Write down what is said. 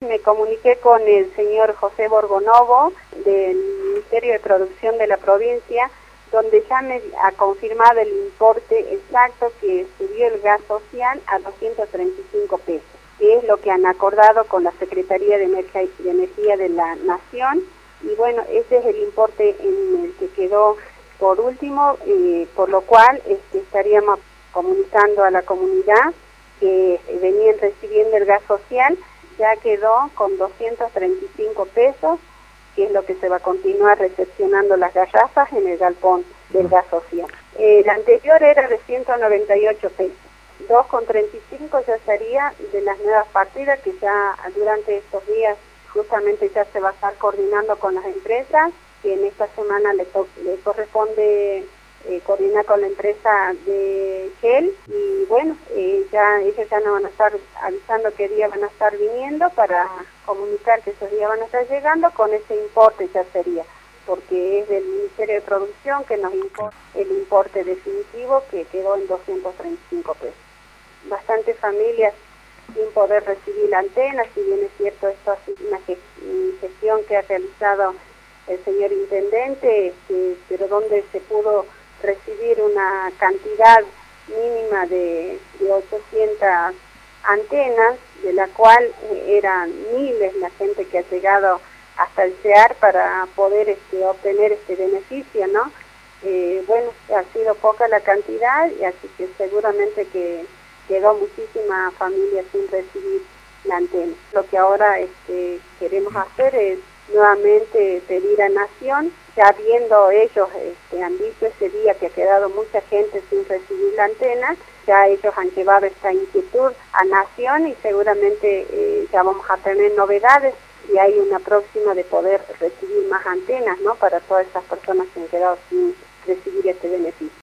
me comuniqué con el señor José Borgonovo del Ministerio de Producción de la provincia, donde ya me ha confirmado el importe exacto que subió el gas social a 235 pesos, que es lo que han acordado con la Secretaría de Energía de la Nación, y bueno, ese es el importe en el que quedó por último, por lo cual estaríamos comunicando a la comunidad que venían recibiendo el gas social, ya quedó con 235 pesos, que es lo que se va a continuar recepcionando las garrafas en el galpón del gas social. El anterior era de 198 pesos. 2,35 ya sería de las nuevas partidas que ya durante estos días justamente ya se va a estar coordinando con las empresas, que en esta semana le corresponde coordinar con la empresa de Shell, y bueno, ya ellos ya nos van a estar avisando qué día van a estar viniendo para comunicar que esos días van a estar llegando. Con ese importe ya sería, porque es del Ministerio de Producción que nos importa el importe definitivo, que quedó en 235 pesos. Bastantes familias sin poder recibir la antena, si bien es cierto, esto ha sido una gestión que ha realizado el señor intendente, pero donde se pudo recibir una cantidad mínima de 800 antenas, de la cual eran miles la gente que ha llegado hasta el CEAR para poder obtener este beneficio, ¿no? Bueno, ha sido poca la cantidad, y así que seguramente que quedó muchísima familia sin recibir la antena. Lo que ahora queremos hacer es nuevamente pedir a Nación, ya viendo ellos, han dicho ese día que ha quedado mucha gente sin recibir la antena, ya ellos han llevado esta inquietud a Nación, y seguramente ya vamos a tener novedades, y hay una próxima de poder recibir más antenas, ¿no?, para todas esas personas que han quedado sin recibir este beneficio.